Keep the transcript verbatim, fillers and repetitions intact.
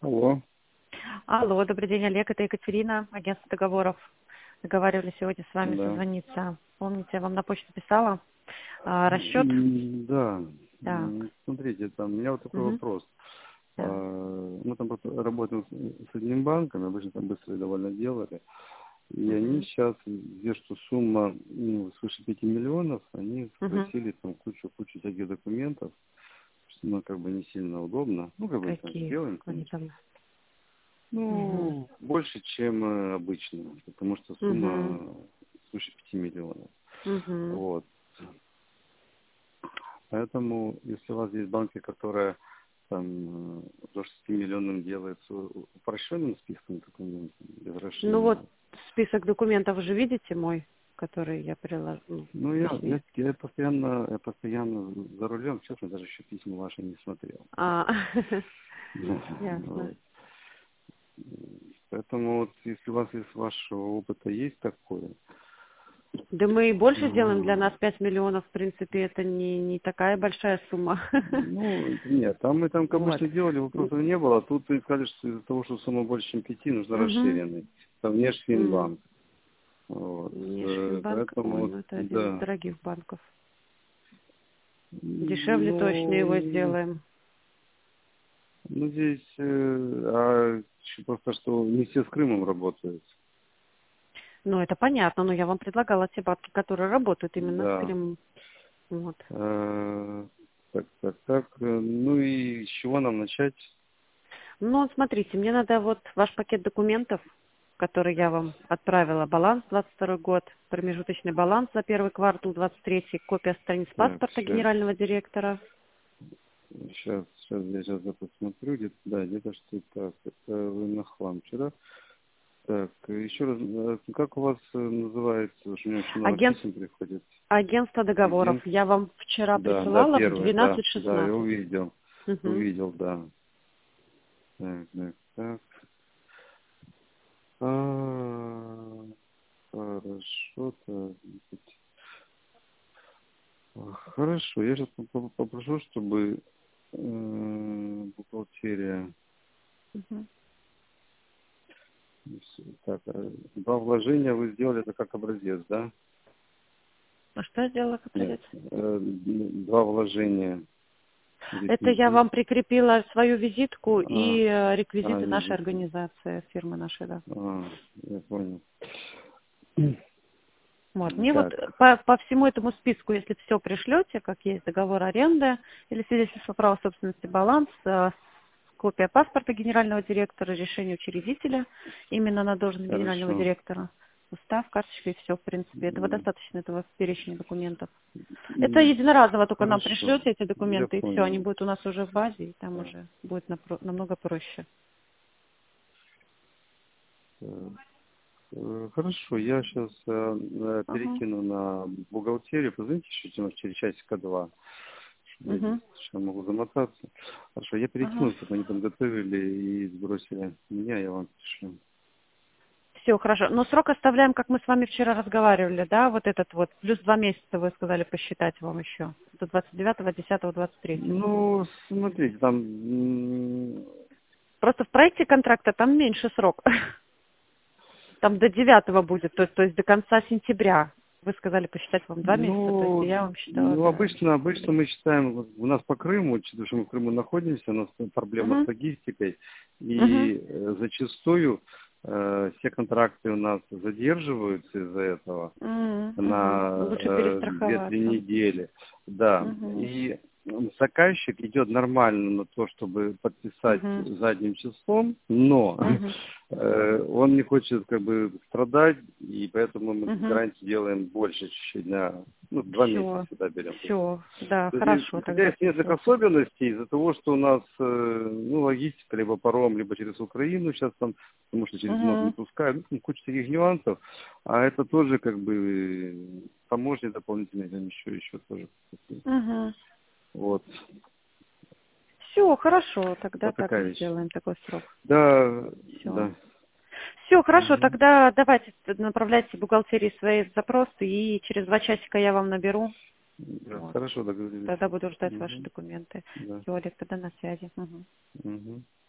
Алло. Алло, добрый день, Олег, это Екатерина, агентство договоров. Договаривались сегодня с вами Да. созвониться. Помните, я вам на почту писала а, расчет? М, Да. Так. М, Смотрите, там у меня вот такой Угу. вопрос. А, Да. Мы там просто работаем с с одним банком, обычно там быстро и довольно делали. И они Угу. сейчас, где что сумма ну, свыше пяти миллионов, они Угу. спросили там кучу-кучу всяких документов, что ну, как бы не сильно удобно. Ну, как бы там Какие сделаем, они конечно. там? Угу. Ну, больше, чем э, обычно, потому что Угу. сумма свыше пяти миллионов. Угу. Вот. Поэтому, если у вас есть банки, которые там э, до шести миллионов делается упрощенным списком документов, без Ну вот, расширенного. список документов вы же видите мой, который я приложу ну, Ну, в я, письме. я, я постоянно, я постоянно за рулем, честно, даже еще письма ваши не смотрел. А, ясно. Вот. Поэтому вот, если у вас из вашего опыта есть такое, Да мы и больше сделаем, для м, нас пять миллионов, в принципе, это не, не такая большая сумма. ну, нет, там мы там как Вот. обычно делали, вопросов не было. А тут вы сказали, что из-за того, что сумма больше, чем пяти, нужно Угу. расширенный. Там внешний. Вот. э, Внешний Поэтому ой, вот, ну это один из да. дорогих банков. Дешевле точно его Ну, сделаем. ну здесь э, а, ещё просто что не все с Крымом работают. Ну, это понятно, но я вам предлагала те банки, которые работают именно с Да. Крымом. Вот. Э, Так, так, так. э, Ну и с чего нам начать? Ну, вот смотрите, мне надо вот ваш пакет документов, который я вам отправила, баланс двадцать второй год, промежуточный баланс за первый квартал двадцать третий, копия страниц Так, паспорта сейчас, генерального директора. сейчас, сейчас, я сейчас это посмотрю. Где-то, да, где-то что так. Это вы на хлам вчера. Так, еще раз, э, как у вас э, называется? Потому что у меня очень много Агент, писем приходит. агентство договоров. Агент. Я вам вчера Да, да, присылала в первый, да, двенадцать да, я шестнадцать. увидел. Угу. Увидел, да. Так, так, так. А, хорошо, так. А, Хорошо, я сейчас попрошу, чтобы э, бухгалтерия. Угу. Так, э, два вложения вы сделали это как образец, да? А что я сделала, как Нет, образец? э, два вложения Это я реквизит. вам прикрепила свою визитку А, и э, а, реквизиты нашей визитку. организации, фирмы нашей, да. А, я понял. Вот. Мне вот Так, по, по всему этому списку, если все пришлете, как есть договор аренды или свидетельство права собственности, баланс, э, копия паспорта генерального директора, решение учредителя именно на должность генерального хорошо. директора, устав, карточка и все, в принципе. Этого М, достаточно, этого перечня документов. Это м, единоразово, только нам Хорошо, пришлете эти я документы, и все, они понял. будут у нас уже в базе, и там Так, уже будет напро- намного проще. э, Э, Хорошо, я сейчас Ага. перекину на бухгалтерию. Позвоните еще Тимур, через часика два. чтобы Я Угу. сейчас могу замотаться. Хорошо, я Ага. перекину, чтобы они там готовили и сбросили меня, я вам пишу. Все, хорошо. Но срок оставляем, как мы с вами вчера разговаривали, да, вот этот вот, плюс два месяца вы сказали посчитать вам еще, до двадцать девятого, десятого, двадцать третьего. Ну, смотрите, там... м, Просто в проекте контракта там меньше срок. Там до девятого будет, то есть, то есть до конца сентября. Вы сказали посчитать вам два месяца, то есть Ну, я вам считала, ну, да. обычно, обычно мы считаем, вот у нас по Крыму, учитывая, что мы в Крыму находимся, у нас проблема с Угу. логистикой, Угу. и э, зачастую э, все контракты у нас задерживаются из-за этого Угу. на Лучше э, две-три перестраховаться. недели. Да, Угу. и заказчик идет нормально на то, чтобы подписать Угу. задним числом, но Угу. э, он не хочет как бы страдать, и поэтому мы Угу. гарантию делаем больше чуть-чуть на ну, два месяца Все. сюда берем. То есть, Все. Да, то есть, хорошо, исходя тогда из местных все. особенностей, из-за того, что у нас э, ну, логистика либо паром, либо через Украину сейчас там, потому что через мост не Угу. пускают, ну, там куча таких нюансов, а это тоже как бы э, таможни дополнительные, там еще, еще тоже. Угу. Вот. Все, хорошо, тогда Вот так такая и вещь. сделаем такой срок. Да, Все. да. Все, хорошо, Мгм. тогда давайте направляйте бухгалтерии свои запросы, и через два часика я вам наберу. Да, Вот. хорошо договорились. Тогда буду ждать ваши Мгм. документы. Да. Все, Олег, тогда на связи. Мгм. Мгм.